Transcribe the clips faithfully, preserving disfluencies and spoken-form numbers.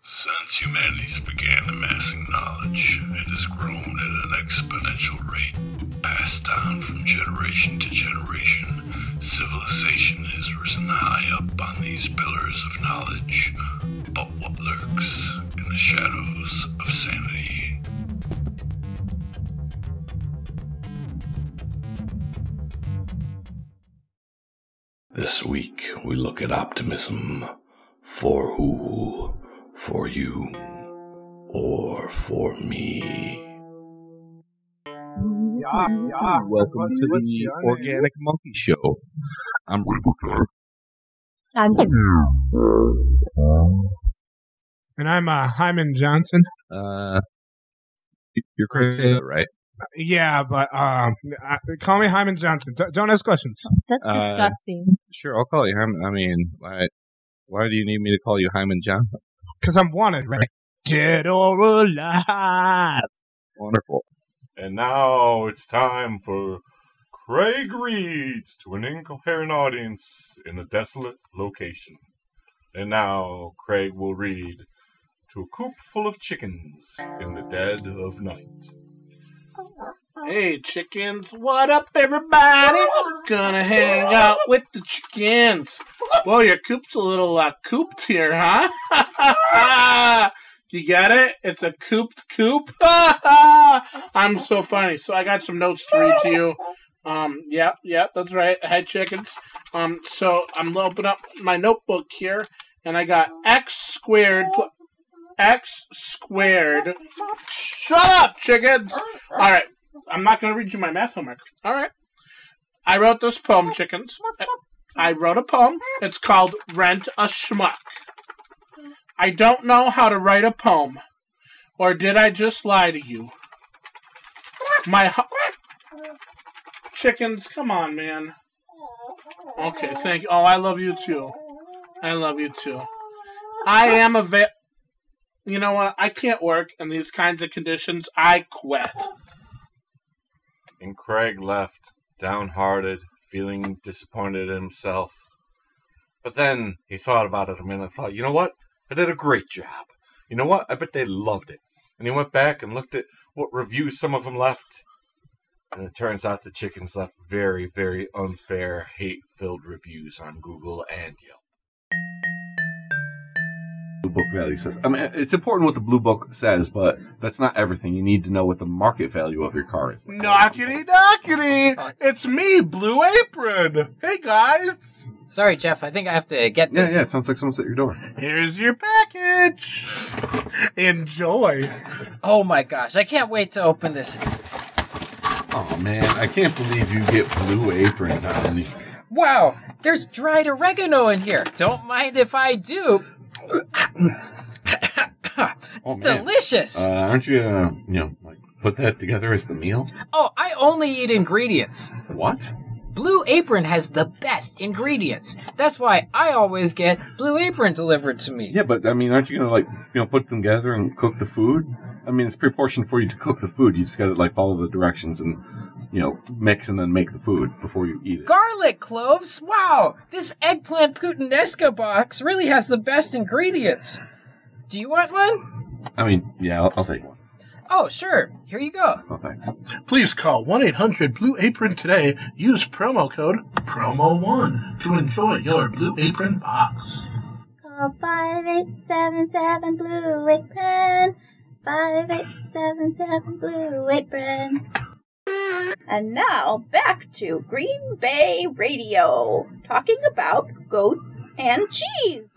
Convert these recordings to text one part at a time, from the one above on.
Since humanities began amassing knowledge, it has grown at an exponential rate. Passed down from generation to generation, civilization has risen high up on these pillars of knowledge. But what lurks in the shadows of sanity? This week, we look at optimism. For who? For you? Or for me? Yeah, yeah. Welcome to the Organic Monkey Show. I'm Rebecca. I'm And I'm uh, Hyman Johnson. Uh, you're crazy, right? Yeah, but um, I, call me Hyman Johnson. D- don't ask questions. That's Uh, disgusting. Sure, I'll call you Hyman. I mean, why, why do you need me to call you Hyman Johnson? Because I'm wanted, right? Dead or alive. Wonderful. And now it's time for Craig reads to an incoherent audience in a desolate location. And now Craig will read to a coop full of chickens in the dead of night. Hey chickens, what up everybody? Gonna hang out with the chickens. Well, your coop's a little uh, cooped here, huh? You get it? It's a cooped coop. I'm so funny. So I got some notes to read to you. Um, yeah, yeah, that's right. Hey chickens. Um, so I'm opening up my notebook here, and I got x squared. Pl- x squared. Shut up, chickens. All right. I'm not going to read you my math homework. All right. I wrote this poem, chickens. I wrote a poem. It's called Rent a Schmuck. I don't know how to write a poem. Or did I just lie to you? My ho- Chickens, come on, man. Okay, thank you. Oh, I love you too. I love you too. I am a va- You know what? I can't work in these kinds of conditions. I quit. And Craig left, downhearted, feeling disappointed in himself. But then he thought about it a minute and thought, you know what? I did a great job. You know what? I bet they loved it. And he went back and looked at what reviews some of them left. And it turns out the chickens left very, very unfair, hate-filled reviews on Google and Yelp. Blue Book value says. I mean, it's important what the Blue Book says, but that's not everything. You need to know what the market value of your car is. Knockity knockity! It's me, Blue Apron! Hey guys! Sorry, Jeff, I think I have to get Yeah, this. yeah, it sounds like someone's at your door. Here's your package! Enjoy! Oh my gosh, I can't wait to open this. Oh, man, I can't believe you get Blue Apron on these. Wow, there's dried oregano in here. Don't mind if I do. It's Oh, man. delicious. Uh, aren't you, uh, you know, like, put that together as the meal? Oh, I only eat ingredients. What? Blue Apron has the best ingredients. That's why I always get Blue Apron delivered to me. Yeah, but, I mean, aren't you gonna, like, you know, put them together and cook the food? I mean, it's proportioned for you to cook the food. You just gotta, like, follow the directions and, you know, mix and then make the food before you eat it. Garlic cloves? Wow, this eggplant puttanesca box really has the best ingredients. Do you want one? I mean, yeah, I'll, I'll take one. Oh, sure. Here you go. Oh, thanks. Please call one eight hundred Blue Apron today. Use promo code promo one to enjoy your Blue Apron box. Call five eight seven seven Blue Apron. five eight seven seven Blue Apron. And now, back to Green Bay Radio, talking about goats and cheese.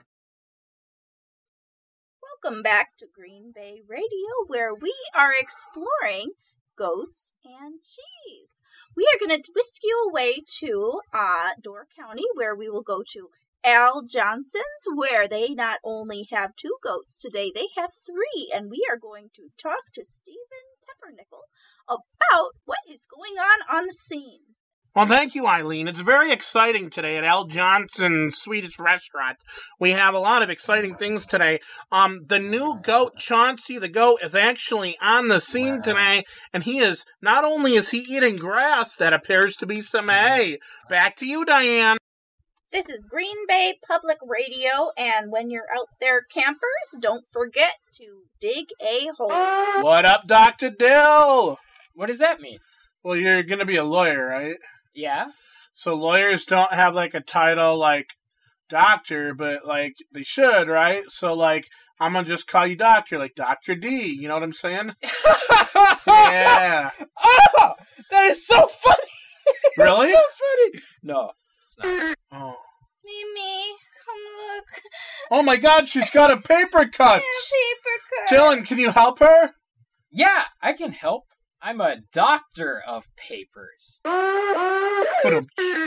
Welcome back to Green Bay Radio, where we are exploring goats and cheese. We are going to whisk you away to uh, Door County, where we will go to Al Johnson's, where they not only have two goats today, they have three, and we are going to talk to Stephen Peppernickel about what is going on on the scene. Well, thank you, Eileen. It's very exciting today at Al Johnson's Swedish restaurant. We have a lot of exciting things today. Um, the new goat, Chauncey the goat, is actually on the scene today, and he is, not only is he eating grass, that appears to be some hay. Back to you, Diane. This is Green Bay Public Radio, and when you're out there, campers, don't forget to dig a hole. What up, Doctor Dill? What does that mean? Well, you're going to be a lawyer, right? Yeah? So lawyers don't have, like, a title like doctor, but, like, they should, right? So, like, I'm going to just call you doctor, like Doctor D. You know what I'm saying? Yeah. Oh, that is so funny. Really? so funny. No, it's not. Oh. Mimi, come look. Oh, my God, she's got a paper cut. Yeah, paper cut. Dylan, can you help her? Yeah, I can help. I'm a doctor of papers. They're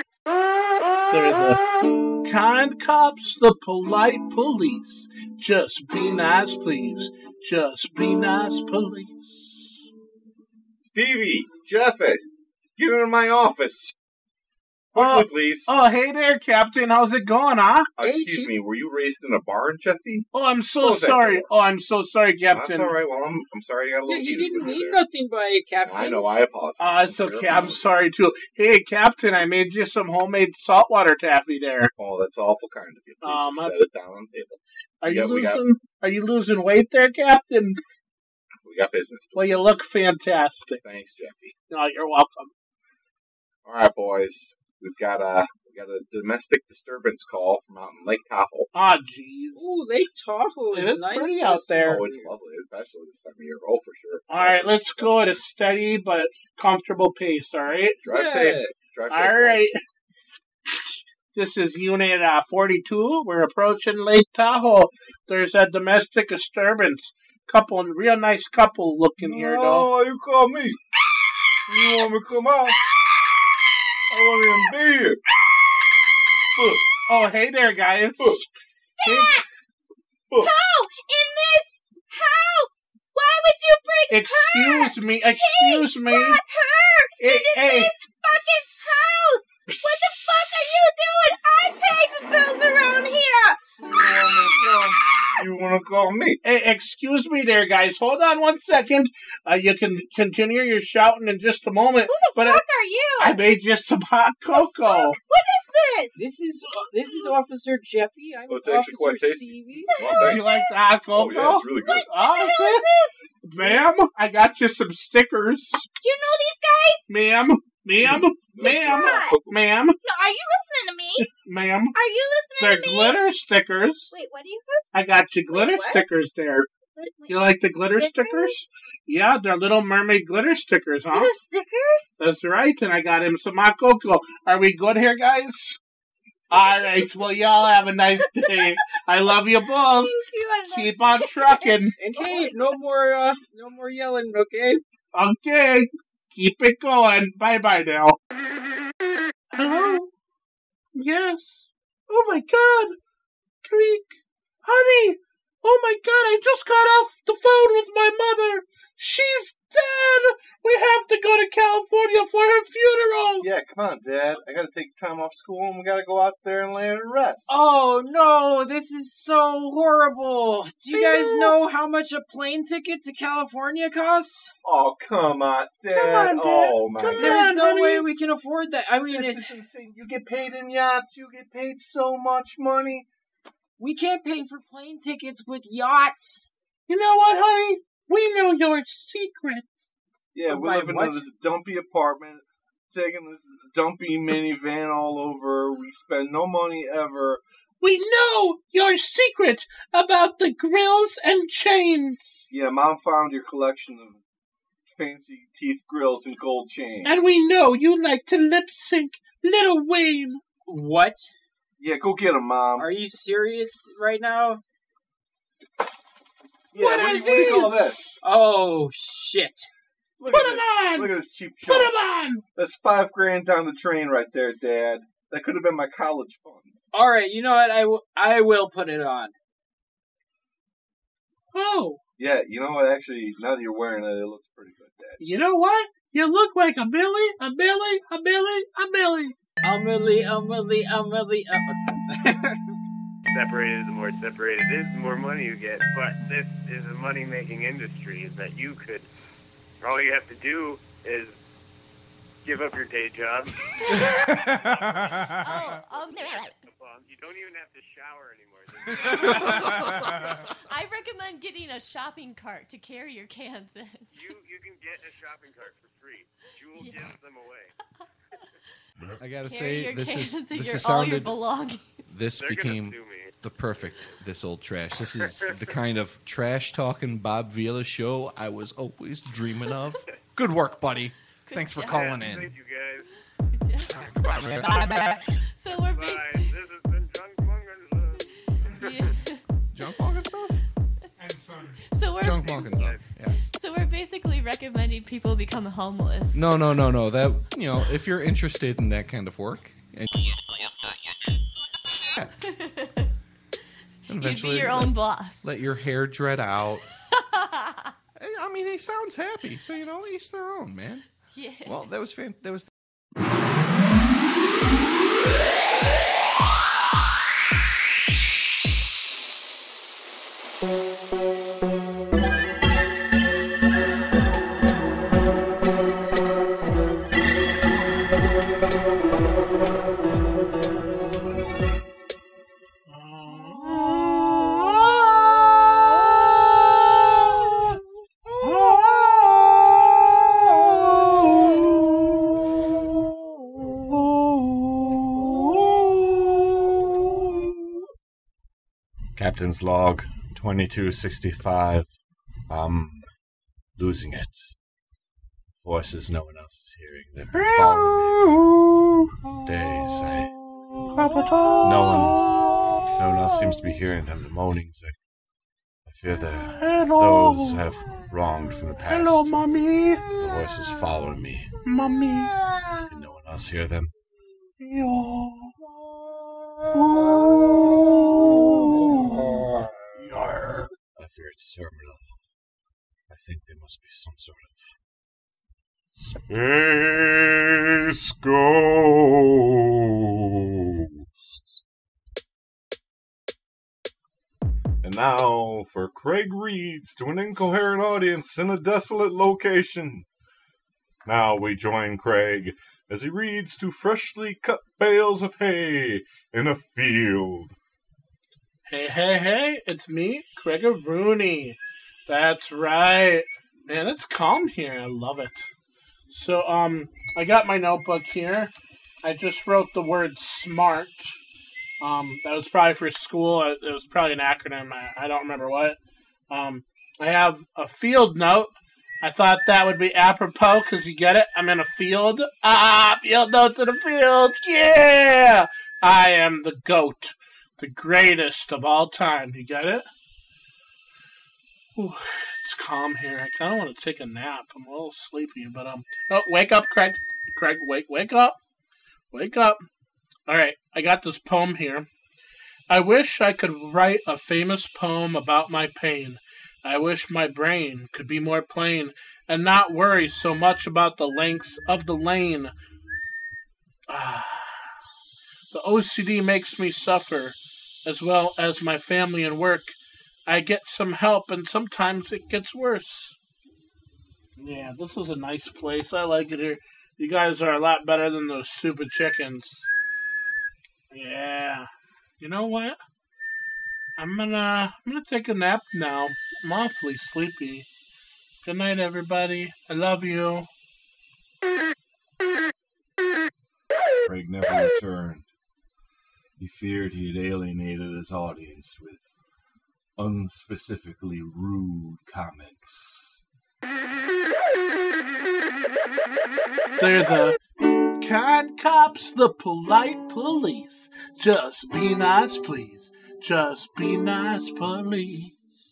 the kind cops, the polite police. Just be nice, please. Just be nice, police. Stevie, Jeffet, get into my office. Quickly, Oh, please. oh, hey there, Captain. How's it going, huh? Uh, hey, excuse Chief. me, were you raised in a barn, Jeffy? Oh, I'm so Close that sorry. door. Oh, I'm so sorry, Captain. That's all right. Well, I'm, I'm sorry I got a Yeah, little you heated didn't with you mean there. nothing by it, Captain. I know, I apologize. Oh, it's okay. I'm sorry, too. Hey, Captain, I made you some homemade saltwater taffy there. Oh, that's awful kind of you. Please Um, just set it down on the table. Are We you got- we got- losing? Are you losing weight there, Captain? We got business to do. Well, you look fantastic. Thanks, Jeffy. No, you're welcome. All right, boys. We've got a we got a domestic disturbance call from out in Lake Tahoe. Ah, jeez. Ooh, Lake Tahoe is It's nice. pretty out there. Oh, it's lovely, especially this time of year. Oh, for sure. All right, let's go at a steady but comfortable pace. All right. Drive Yeah. safe. Drive safe. All right. boys. This is Unit uh, forty-two. We're approaching Lake Tahoe. There's a domestic disturbance. Couple, real nice couple looking here, though. Oh, you call me. You want me to come out? I won't even be here. Look. Oh, hey there, guys. Hey, No, in this house. Why would you bring excuse me. Excuse me. her? Hey, in hey. this fucking house. What the fuck are you doing? I pay the bills around here. You want me to come? You want to call me? Hey, excuse me there, guys. Hold on one second. Uh, you can continue your shouting in just a moment. Who the But fuck I, are you? I made you some hot cocoa. What is this? This is uh, this is Officer Jeffy. I'm Oh, it's actually quite Officer tasty. Stevie. Oh, Would you like the hot Oh, cocoa? yeah, it's really good. Oh, Who is this? ma'am, I got you some stickers. Do you know these guys? Ma'am, ma'am, ma'am, What? ma'am, No, are you listening to me? ma'am. Are you They're listening to me? glitter stickers. Wait, what do you I got you glitter Wait, what? stickers there. Wait, wait. You like the glitter stickers? Yeah, they're little mermaid glitter stickers, huh? Little stickers? That's right, and I got him some hot cocoa. Are we good here, guys? All right, well, y'all have a nice day. I love you both. Thank you, I love Keep on trucking. And hey, no more uh, no more yelling, okay? Okay, keep it going. Bye-bye now. Hello? Yes. Oh, my God. Creek. Honey. Oh, my God, I just got off the phone with my mother. She's dead. We have to go to California for her funeral. Yeah, come on, Dad. I gotta take time off school and we gotta go out there and lay to rest. Oh no, this is so horrible. Do you guys know how much a plane ticket to California costs? Oh, come on, Dad. Come on, Dad. Oh, my Come God. There's on, no honey. way we can afford that. I mean, This it's, is insane. You get paid in yachts. You get paid so much money. we can't pay for plane tickets with yachts. You know what, honey? We know your secret. Yeah, we By live in what? this dumpy apartment, taking this dumpy minivan all over. We spend no money ever. We know your secret about the grills and chains. Yeah, Mom found your collection of fancy teeth grills and gold chains. And we know you like to lip sync Little Wayne. What? Yeah, go get them, Mom. Are you serious right now? Yeah, What what, are do you, what do you call these? this? Oh, shit. Look Put at 'em this. on! Look at this cheap Put shot. 'em on! That's five grand down the train right there, Dad. That could have been my college fund. All right, you know what? I, w- I will put it on. Oh, Yeah, you know what? Actually, now that you're wearing it, it looks pretty good, Dad. you know what? You look like a Billy, a Billy, a Billy, a Billy. Amelie, Amelie, Amelie, Amelie. Separated, the more separated it is, the more money you get. But this is a money-making industry that you could, all you have to do is give up your day job. Oh, okay. Well, you don't even have to shower anymore. I recommend getting a shopping cart to carry your cans in. You you can get a shopping cart for free. Jewel Yeah. gives them away. I gotta Carry say, your this cans is and this your, has all your sounded. belongings. This They're gonna became sue me. the perfect this old trash. This is the kind of trash talking Bob Vila show I was always dreaming of. Good work, buddy. Good Thanks for job. calling Yeah, in. Thank you guys. So we're Bye. basically. This has been Drunk Monk and Son. Junk Monk and stuff? And son. So we're Junk Monk and stuff. Yes. so we're basically recommending people become homeless. No, no, no, no. That you know, if you're interested in that kind of work, and yeah. You'd eventually be your let, own boss. let your hair dread out. I mean, he sounds happy, so you know, each their own, man. Yeah. Well, that was fan. That was. Captain's log twenty-two sixty-five. I'm losing it. Voices no one else is hearing. They've been following me for days. I, no one, no one else seems to be hearing them. The moanings. I, I fear they're those have wronged from the past. Hello, mommy. The voices following me. Mommy. Can no one else hear them? Yo. Yarr. I fear it's terminal. I think there must be some sort of space ghost. And now for Craig reads to an incoherent audience in a desolate location. Now we join Craig as he reads to freshly cut bales of hay in a field. Hey, hey, hey, it's me, Craig Rooney. That's right. Man, it's calm here. I love it. So, um, I got my notebook here. I just wrote the word smart. Um, that was probably for school. It was probably an acronym. I, I don't remember what. Um, I have a field note. I thought that would be apropos because you get it. I'm in a field. Ah, field notes in a field. Yeah! I am the GOAT. The greatest of all time. You get it? Ooh, it's calm here. I kind of want to take a nap. I'm a little sleepy, but um. Oh, wake up, Craig. Craig, wake, wake up. Wake up. All right, I got this poem here. I wish I could write a famous poem about my pain. I wish my brain could be more plain and not worry so much about the length of the lane. Ah. The O C D makes me suffer, as well as my family and work. I get some help, and sometimes it gets worse. Yeah, this is a nice place. I like it here. You guys are a lot better than those stupid chickens. Yeah. You know what? I'm gonna I'm gonna take a nap now. I'm awfully sleepy. Good night, everybody. I love you. Craig never returned. He feared he had alienated his audience with unspecifically rude comments. They're the kind cops, the polite police. Just be nice, please. Just be nice, police.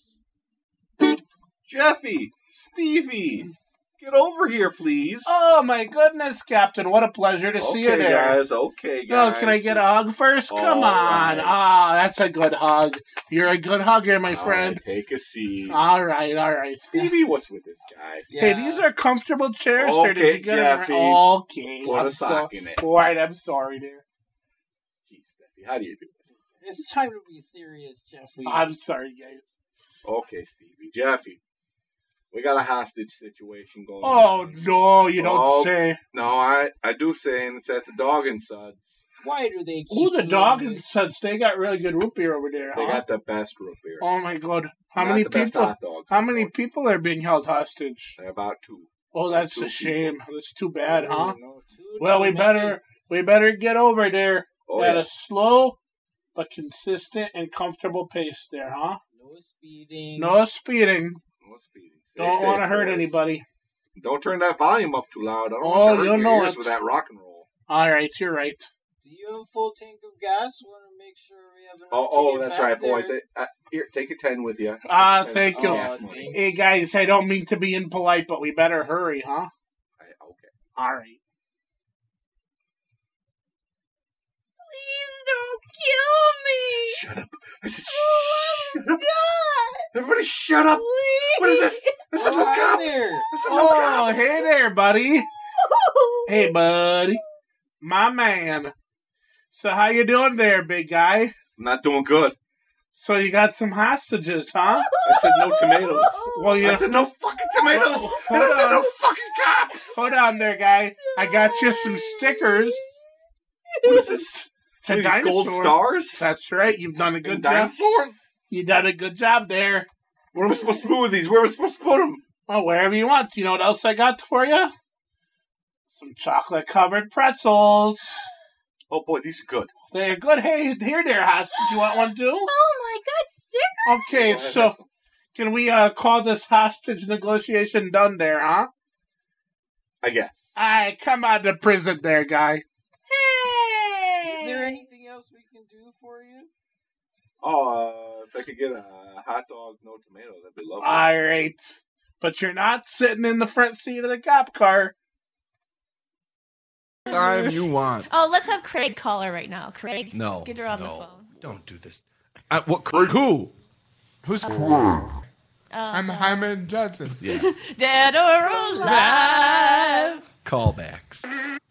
Jeffy! Stevie! Get over here, please. Oh my goodness, Captain! What a pleasure to okay, see you there. guys. Okay, guys. Oh, can I get a hug first? Come All on! right. Ah, that's a good hug. You're a good hugger, my All friend. right, take a seat. All right, all right. Stevie, what's with this guy? Hey, these are comfortable chairs. there. Did Okay, you get 'em right? Jeffy. Okay, Put I'm a sock so, in it. All right, I'm sorry, dear. Jeez, Steffi, how do you do it? It's time to be serious, Jeffy. I'm sorry, guys. Okay, Stevie. Jeffy, we got a hostage situation going Oh on. no, you don't Oh, say. No, I, I do say, and it's at the Dog and Suds. Why do they keep Ooh, the doing dog and this? such, they got really good root beer over there, They huh? got the best root beer. Oh my god. How Not many the best people hot dogs, how many people are being held hostage? About two. Oh, that's Two a shame. That's too bad, Oh, huh? no, too- Well, too we many. better we better get over there Oh, at yeah. a slow but consistent and comfortable pace there, huh? No speeding. No speeding. No speeding. Stay Don't safe, want to hurt boys. anybody. Don't turn that volume up too loud. I don't Oh, want you to you hurt know your ears it. with that rock and roll. All right, you're right. Do you have a full tank of gas? Want to make sure we have enough Oh, to oh, get that's back right, there? boys. Uh, here, take a ten with you. Ah, Ten- thank you. oh, Oh, gas money. thanks. Hey, guys, I don't mean to be impolite, but we better hurry, huh? I- Okay. All right. Please don't kill me. Shut up. I said, Oh, shut my up. God. Everybody shut up. Please. What is this? This is What no happened cops. there? This is no Oh, cops. hey there, buddy. Hey, buddy. My man. So how you doing there, big guy? I'm not doing good. So you got some hostages, huh? I said no tomatoes. Well, you I said no fucking tomatoes. Hold And I said on. no fucking cops. hold on there, guy. I got you some stickers. What is this? It's a These gold dinosaur. stars? That's right. You've done a good And job. dinosaurs? You done a good job there. What am I supposed to do with these? Where am I supposed to put them? Oh, wherever you want. You know what else I got for you? Some chocolate covered pretzels. Oh boy, these are good. They're good. Hey, here, there, hostage. You want one too? Oh my God, sticker. Okay, Go ahead, so have some. can we uh, call this hostage negotiation done there, huh? I guess. All right, come on to prison there, guy. Hey. Is there anything else we can do for you? Oh, uh, if I could get a hot dog, no tomato, that'd be lovely. All right. But you're not sitting in the front seat of the cop car. Time you want. Oh, let's have Craig call her right now. Craig, No. get her on no, the phone. Don't do this. Uh, what? Who? Who's? Uh, I'm Hyman Johnson. Yeah. Dead or alive. Callbacks.